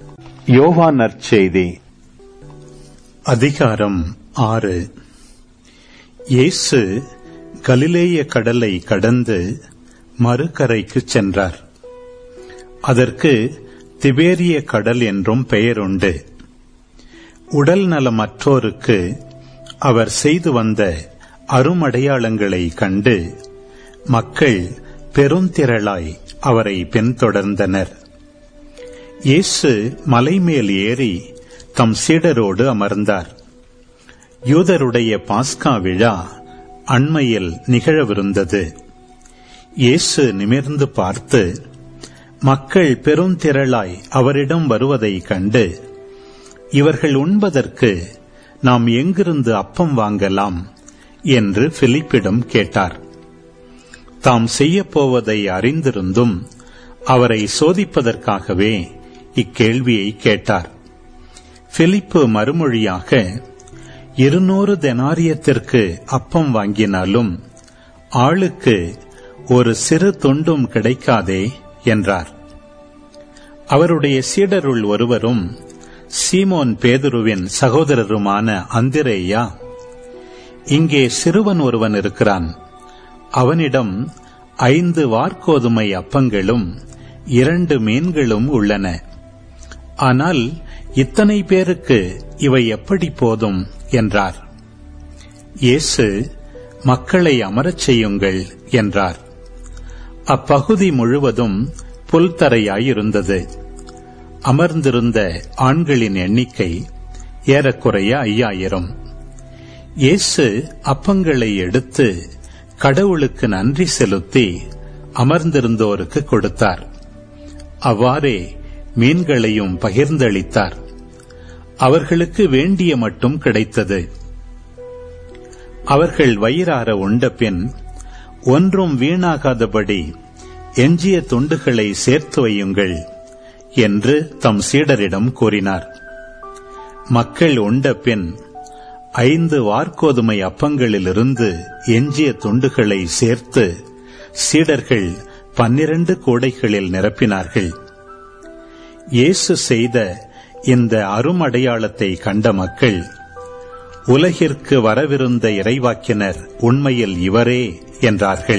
யோவான் நற்செய்தி அதிகாரம் 6. இயேசு கலிலேய கடலை கடந்து மறுகரைக்கு சென்றார். அதற்கு திபேரிய கடல் என்றும் பெயருண்டு. உடல் நலமற்றோருக்கு அவர் செய்து வந்த அருமடையாளங்களை கண்டு மக்கள் பெருந்திரளாய் அவரை பின்தொடர்ந்தனர். இயேசு மலைமேல் ஏறி தம் சீடரோடு அமர்ந்தார். யூதருடைய பாஸ்கா விழா அண்மையில் நிகழவிருந்தது. இயேசு நிமிர்ந்து பார்த்து மக்கள் பெருந்திரளாய் அவரிடம் வருவதைக் கண்டு, இவர்கள் உண்பதற்கு நாம் எங்கிருந்து அப்பம் வாங்கலாம் என்று பிலிப்பிடம் கேட்டார். தாம் செய்யப்போவதை அறிந்திருந்தும் அவரை சோதிப்பதற்காகவே இக்கேள்வியை கேட்டார். பிலிப்பு மறுமொழியாக, 200 தெனாரியத்திற்கு அப்பம் வாங்கினாலும் ஆளுக்கு ஒரு சிறு துண்டும் கிடைக்காதே என்றார். அவருடைய சீடருள் ஒருவரும் சீமோன் பேதுருவின் சகோதரருமான அந்திரேயா, இங்கே சிறுவன் ஒருவன் இருக்கிறான். அவனிடம் 5 வாற்கோதுமை அப்பங்களும் 2 மீன்களும் உள்ளன. ஆனால் இத்தனை பேருக்கு இவை எப்படி போதும் என்றார். இயேசு, மக்களை அமரச் செய்யுங்கள் என்றார். அப்பகுதி முழுவதும் புல்தரையாயிருந்தது. அமர்ந்திருந்த ஆண்களின் எண்ணிக்கை ஏறக்குறைய 5000. இயேசு அப்பங்களை எடுத்து கடவுளுக்கு நன்றி செலுத்தி அமர்ந்திருந்தோருக்கு கொடுத்தார். அவ்வாறே மீன்களையும் பகிர்ந்தளித்தார். அவர்களுக்கு வேண்டிய மட்டும் கிடைத்தது. அவர்கள் வயிறார உண்டபின் ஒன்றும் வீணாகாதபடி எஞ்சிய துண்டுகளை சேர்த்து வையுங்கள் என்று தம் சீடரிடம் கூறினார். மக்கள் உண்டபின் 5 வாற்கோதுமை அப்பங்களிலிருந்து எஞ்சிய துண்டுகளை சேர்த்து சீடர்கள் 12 கூடைகளில் நிரப்பினார்கள். இயேசு செய்த இந்த அருமடையாளத்தை கண்ட மக்கள், உலகிற்கு வரவிருந்த இறைவாக்கினர் உண்மையில் இவரே என்றார்கள்.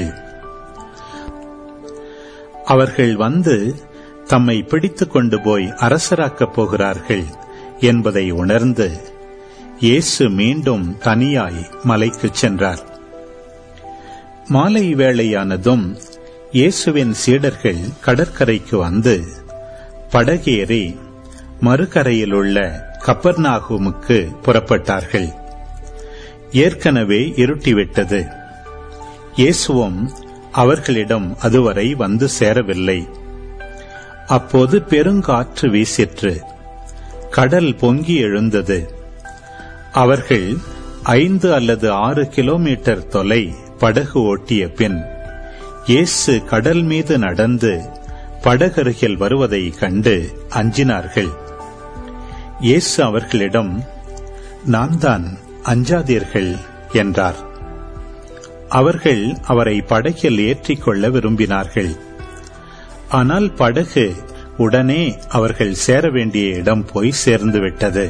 அவர்கள் வந்து தம்மை பிடித்துக் கொண்டு போய் அரசராக்கப் போகிறார்கள் என்பதை உணர்ந்து இயேசு மீண்டும் தனியாய் மலைக்குச் சென்றார். மாலை வேளையானதும் இயேசுவின் சீடர்கள் கடற்கரைக்கு வந்து படகேறி மறுகரையிலுள்ள கப்பர்நாகுமுக்கு புறப்பட்டார்கள். ஏற்கனவே இருட்டிவிட்டது. இயேசுவும் அவர்களிடம் அதுவரை வந்து சேரவில்லை. அப்போது பெருங்காற்று வீசிற்று. கடல் பொங்கி எழுந்தது. அவர்கள் 5 அல்லது 6 கிலோமீட்டர் தொலை படகு ஓட்டிய பின் இயேசு கடல் மீது நடந்து படகருகில் வருவதை கண்டு அஞ்சினார்கள். இயேசு அவர்களிடம், நான் தான், அஞ்சாதீர்கள் என்றார். அவர்கள் அவரை படகில் ஏற்றிக்கொள்ள விரும்பினார்கள். ஆனால் படகு உடனே அவர்கள் சேர வேண்டிய இடம் போய் சேர்ந்துவிட்டது.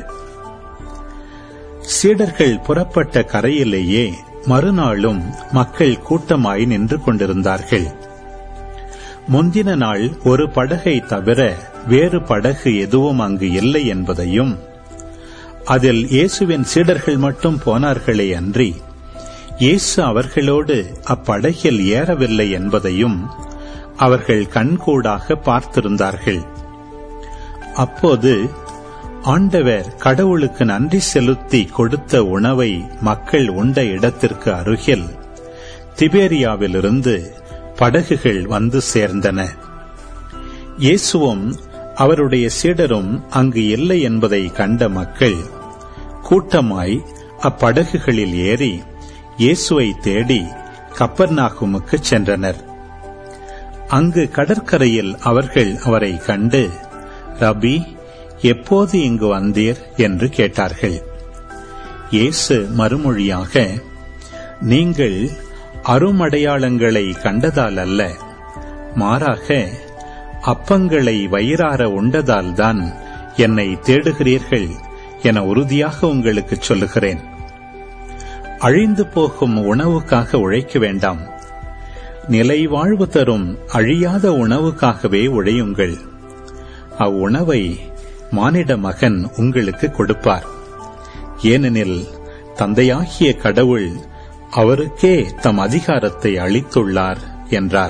சீடர்கள் புறப்பட்ட கரையிலேயே மறுநாளும் மக்கள் கூட்டமாய் நின்று கொண்டிருந்தார்கள். முந்தின நாள் ஒரு படகை தவிர வேறு படகு எதுவும் அங்கு இல்லை என்பதையும், அதில் இயேசுவின் சீடர்கள் மட்டும் போனார்களே அன்றி இயேசு அவர்களோடு அப்படகில் ஏறவில்லை என்பதையும் அவர்கள் கண்கூடாக பார்த்திருந்தார்கள். அப்போது ஆண்டவர் கடவுளுக்கு நன்றி செலுத்தி கொடுத்த உணவை மக்கள் உண்ட இடத்திற்கு அருகில் திபேரியாவிலிருந்து படகுகள் வந்து சேர்ந்தன. இயேசுவும் அவருடைய சீடரும் அங்கு இல்லை என்பதை கண்ட மக்கள் கூட்டமாய் அப்படகுகளில் ஏறி இயேசுவை தேடி கப்பர்நாகுமுக்கு சென்றனர். அங்கு கடற்கரையில் அவர்கள் அவரை கண்டு, ரபி, எப்போது இங்கு வந்தீர் என்று கேட்டார்கள். இயேசு மறுமொழியாக, நீங்கள் அருமடையாளங்களை கண்டதால் அல்ல, மாறாக அப்பங்களை வயிறார உண்டதால்தான் என்னை தேடுகிறீர்கள் என உறுதியாக உங்களுக்கு சொல்லுகிறேன். அழிந்து போகும் உணவுக்காக உழைக்க வேண்டாம், நிலை வாழ்வு தரும் அழியாத உணவுக்காகவே உழையுங்கள். அவ்வுணவை மானிட மகன் உங்களுக்கு கொடுப்பார். ஏனெனில் தந்தையாகிய கடவுள் அவருக்கே தம் அதிகாரத்தை அளித்துள்ளார் என்றார்.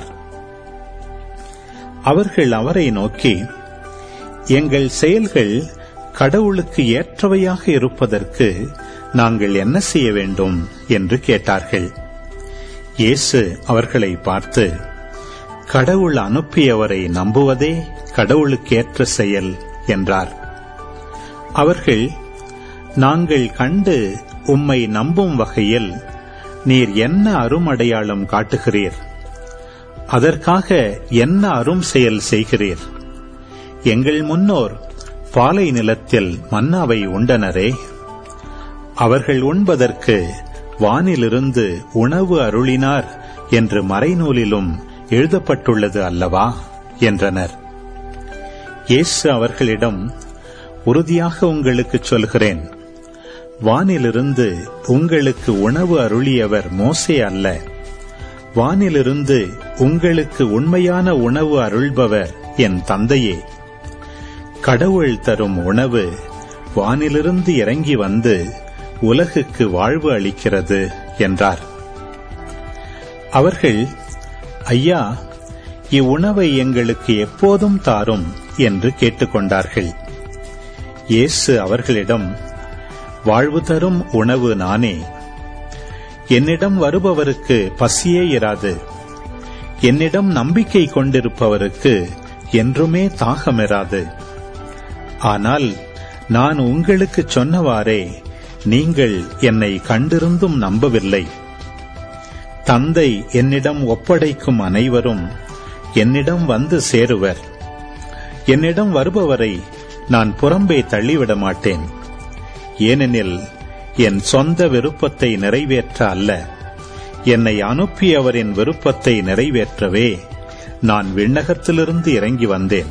அவர்கள் அவரை நோக்கி, எங்கள் செயல்கள் கடவுளுக்கு ஏற்றவையாக இருப்பதற்கு நாங்கள் என்ன செய்ய வேண்டும் என்று கேட்டார்கள். இயேசு அவர்களை பார்த்து, கடவுள் அனுப்பியவரை நம்புவதே கடவுளுக்கேற்ற செயல் என்றார். அவர்கள், நாங்கள் கண்டு உம்மை நம்பும் வகையில் நீர் என்ன அருமடையாளம் காட்டுகிறீர்? அதற்காக என்ன அரும் செயல் செய்கிறீர்? எங்கள் முன்னோர் பாலை நிலத்தில் மன்னாவை உண்டனரே, அவர்கள் உண்பதற்கு வானிலிருந்து உணவு அருளினார் என்று மறைநூலிலும் எழுதப்பட்டுள்ளது அல்லவா என்றனர். இயேசு அவர்களிடம், உறுதியாக உங்களுக்கு சொல்கிறேன், வானிலிருந்து உங்களுக்கு உணவு அருளியவர் மோசே அல்ல, வானிலிருந்து உங்களுக்கு உண்மையான உணவு அருள்பவர் என் தந்தையே. கடவுள் தரும் உணவு வானிலிருந்து இறங்கி வந்து உலகுக்கு வாழ்வு அளிக்கிறது என்றார். அவர்கள், ஐயா, இவ்வுணவை எங்களுக்கு எப்போதும் தாரும் என்று கேட்டுக்கொண்டார்கள். இயேசு அவர்களிடம், வாழ்வு தரும் உணவு நானே. என்னிடம் வருபவருக்கு பசியே இராது. என்னிடம் நம்பிக்கை கொண்டிருப்பவருக்கு என்றுமே தாகமிராது. ஆனால் நான் உங்களுக்கு சொன்னவாறே நீங்கள் என்னை கண்டிருந்தும் நம்பவில்லை. தந்தை என்னிடம் ஒப்படைக்கும் அனைவரும் என்னிடம் வந்து சேருவர். என்னிடம் வருபவரை நான் புறம்பே தள்ளிவிட மாட்டேன். ஏனெனில் என் சொந்த விருப்பத்தை நிறைவேற்ற அல்ல, என்னை அனுப்பியவரின் விருப்பத்தை நிறைவேற்றவே நான் விண்ணகத்திலிருந்து இறங்கி வந்தேன்.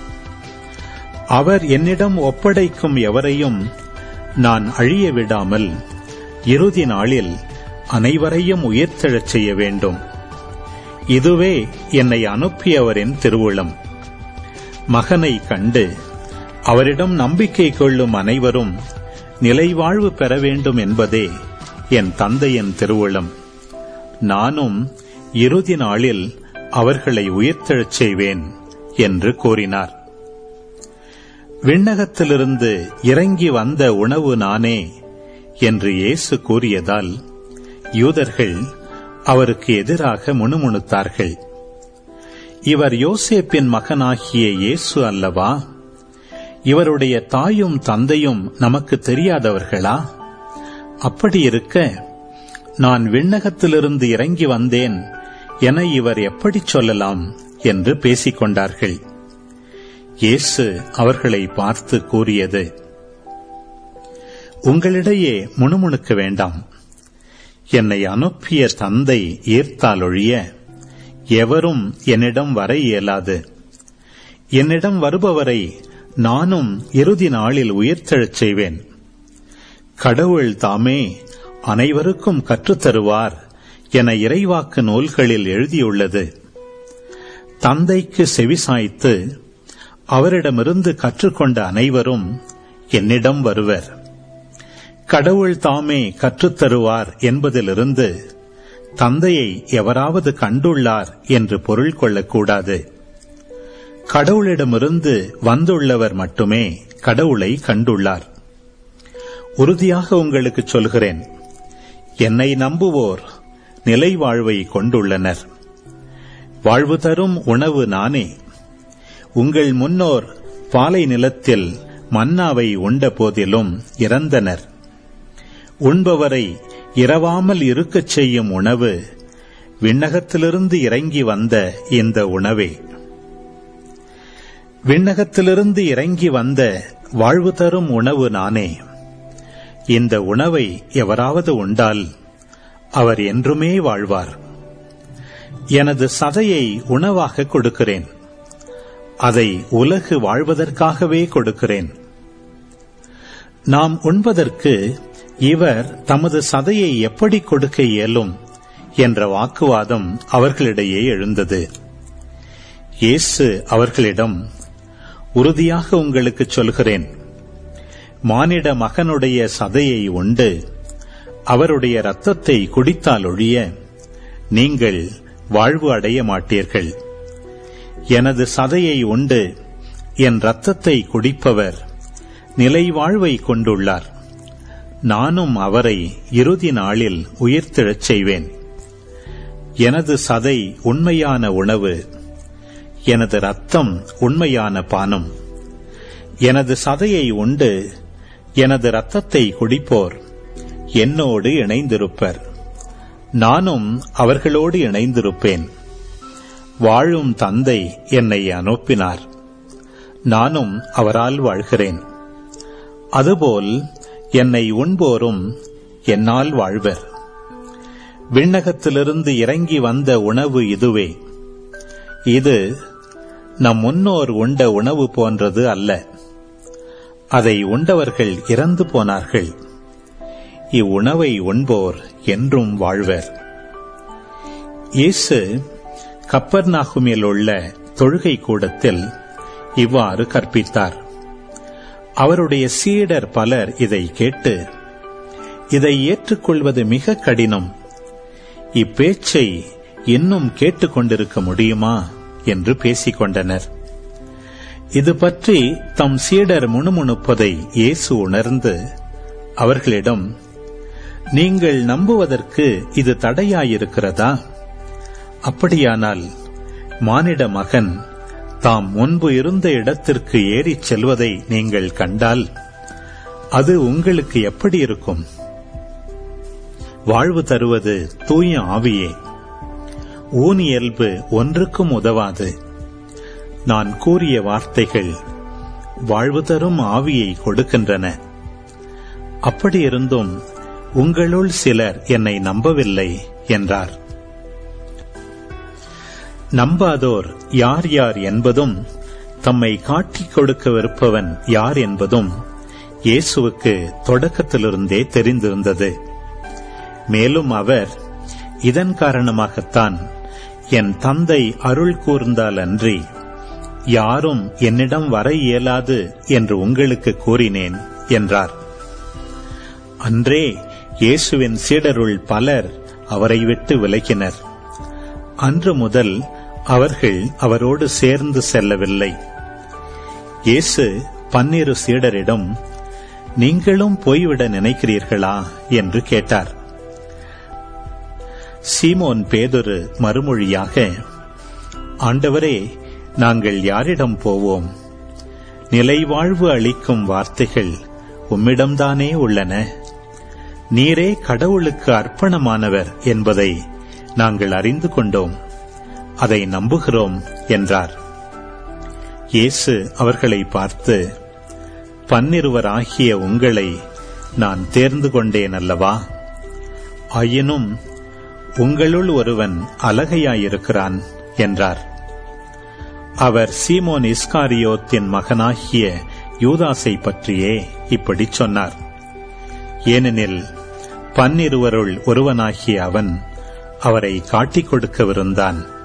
அவர் என்னிடம் ஒப்படைக்கும் எவரையும் நான் அழிய விடாமல் இறுதி நாளில் அனைவரையும் உயிர்த்தெழச் செய்ய வேண்டும். இதுவே என்னை அனுப்பியவரின் திருவுளம். மகனை கண்டு அவரிடம் நம்பிக்கை கொள்ளும் அனைவரும் நிலைவாழ்வு பெற வேண்டும் என்பதே என் தந்தையின் திருவுளம். நானும் இறுதி நாளில் அவர்களை உயிர்த்தெழச் செய்வேன் என்று கூறினார். விண்ணகத்திலிருந்து இறங்கி வந்த உணவு நானே என்று இயேசு கூறியதால் யூதர்கள் அவருக்கு எதிராக முணுமுணுத்தார்கள். இவர் யோசேப்பின் மகனாகிய இயேசு அல்லவா? இவருடைய தாயும் தந்தையும் நமக்கு தெரியாதவர்களா? அப்படியிருக்க நான் விண்ணகத்திலிருந்து இறங்கி வந்தேன் என இவர் எப்படி சொல்லலாம் என்று பேசிக் கொண்டார்கள். இயேசு அவர்களை பார்த்து கூறியது, உங்களிடையே முணுமுணுக்க வேண்டாம். என்னை அனுப்பிய தந்தை ஈர்த்தாலொழிய எவரும் என்னிடம் வர இயலாது. என்னிடம் வருபவரை நானும் இறுதி நாளில் உயிர்த்தெழச் செய்வேன். கடவுள் தாமே அனைவருக்கும் கற்றுத்தருவார் என இறைவாக்கு நூல்களில் எழுதியுள்ளது. தந்தைக்கு செவிசாய்த்து அவரிடமிருந்து கற்றுக்கொண்ட அனைவரும் என்னிடம் வருவர். கடவுள் தாமே கற்றுத்தருவார் என்பதிலிருந்து தந்தையை எவராவது கண்டுள்ளார் என்று பொருள் கொள்ளக்கூடாது. கடவுளிடமிருந்து வந்துள்ளவர் மட்டுமே கடவுளை கண்டுள்ளார். உறுதியாக உங்களுக்கு சொல்கிறேன், என்னை நம்புவோர் நிலை வாழ்வை கொண்டுள்ளனர். வாழ்வு தரும் உணவு நானே. உங்கள் முன்னோர் பாலை நிலத்தில் மன்னாவை உண்ட போதிலும் இறந்தனர். உண்பவரை இரவாமல் இருக்கச் செய்யும் உணவு விண்ணகத்திலிருந்து இறங்கி வந்த இந்த உணவே. விண்ணகத்திலிருந்து இறங்கி வந்த வாழ்வு தரும் உணவு நானே. இந்த உணவை எவராவது உண்டால் அவர் என்றுமே வாழ்வார். எனது சதையை உணவாக கொடுக்கிறேன். அதை உலகு வாழ்வதற்காகவே கொடுக்கிறேன். நாம் உண்பதற்கு இவர் தமது சதையை எப்படி கொடுக்க இயலும் என்ற வாக்குவாதம் அவர்களிடையே எழுந்தது. இயேசு அவர்களிடம், உறுதியாக உங்களுக்கு சொல்கிறேன், மானிட மகனுடைய சதையை உண்டு அவருடைய இரத்தத்தை குடித்தால் ஒழிய நீங்கள் வாழ்வு அடைய மாட்டீர்கள். எனது சதையை உண்டு என் இரத்தத்தை குடிப்பவர் நிலை வாழ்வை கொண்டுள்ளார். நானும் அவரை இறுதி நாளில் உயிர்த்தெழச் செய்வேன். எனது சதை உண்மையான உணவு, எனது இரத்தம் உண்மையான பானம். எனது சதையை உண்டு எனது இரத்தத்தை குடிப்போர் என்னோடு இணைந்திருப்பர், நானும் அவர்களோடு இணைந்திருப்பேன். வாழும் தந்தை என்னை அனுப்பினார், நானும் அவரால் வாழ்கிறேன். அதுபோல் என்னை உண்போரும் என்னால் வாழ்வர். விண்ணகத்திலிருந்து இறங்கி வந்த உணவு இதுவே. இது நம் முன்னோர் உண்ட உணவு போன்றது அல்ல. அதை உண்டவர்கள் இறந்து போனார்கள். இவ்வுணவை உண்போர் என்றும் வாழ்வர். இயேசு கப்பர்நாகுமில் உள்ள தொழுகை கூடத்தில் இவ்வாறு கற்பித்தார். அவருடைய சீடர் பலர் இதை கேட்டு, இதை ஏற்றுக்கொள்வது மிக கடினம், இப்பேச்சை இன்னும் கேட்டுக்கொண்டிருக்க முடியுமா என்று பேசிக் கொண்டனர். இது பற்றி தம் சீடர் முணுமுணுப்பதை இயேசு உணர்ந்து அவர்களிடம், நீங்கள் நம்புவதற்கு இது தடையாயிருக்கிறதா? அப்படியானால் மானிட மகன் தாம் முன்பு இருந்த இடத்திற்கு ஏறிச் செல்வதை நீங்கள் கண்டால் அது உங்களுக்கு எப்படி இருக்கும்? வாழ்வு தருவது தூய ஆவியே. ஊனியல்பு ஒன்றுக்கும் உதவாது. நான் கூறிய வார்த்தைகள் வாழ்வு தரும் ஆவியை கொடுக்கின்றன. அப்படியிருந்தும் உங்களுள் சிலர் என்னை நம்பவில்லை என்றார். நம்பாதோர் யார் யார் என்பதும் தம்மை காட்டிக் கொடுக்கவிருப்பவன் யார் என்பதும் இயேசுவுக்கு தொடக்கத்திலிருந்தே தெரிந்திருந்தது. மேலும் அவர், இதன் காரணமாகத்தான் என் தந்தை அருள் கூர்ந்தால் அன்றி யாரும் என்னிடம் வர இயலாது என்று உங்களுக்கு கூறினேன் என்றார். அன்றே இயேசுவின் சீடருள் பலர் அவரை விட்டு விலகினர். அன்று முதல் அவர்கள் அவரோடு சேர்ந்து செல்லவில்லை. இயேசு 12 சீடரிடம், நீங்களும் போய்விட நினைக்கிறீர்களா என்று கேட்டார். சீமோன் பேதுரு மறுமொழியாக, ஆண்டவரே, நாங்கள் யாரிடம் போவோம்? நிலைவாழ்வு அளிக்கும் வார்த்தைகள் உம்மிடம்தானே உள்ளன. நீரே கடவுளுக்கு அர்ப்பணமானவர் என்பதை நாங்கள் அறிந்து கொண்டோம், அதை நம்புகிறோம் என்றார். இயேசு அவர்களை பார்த்து, 12 உங்களை நான் தேர்ந்து கொண்டேன் அல்லவா? ஆயினும் உங்களுள் ஒருவன் அலகையாயிருக்கிறான் என்றார். அவர் சீமோன் இஸ்காரியோத்தின் மகனாகிய யூதாசை பற்றியே இப்படி சொன்னார். ஏனெனில் 12 ஒருவனாகிய அவன் அவரை காட்டிக் கொடுக்கவிருந்தான்.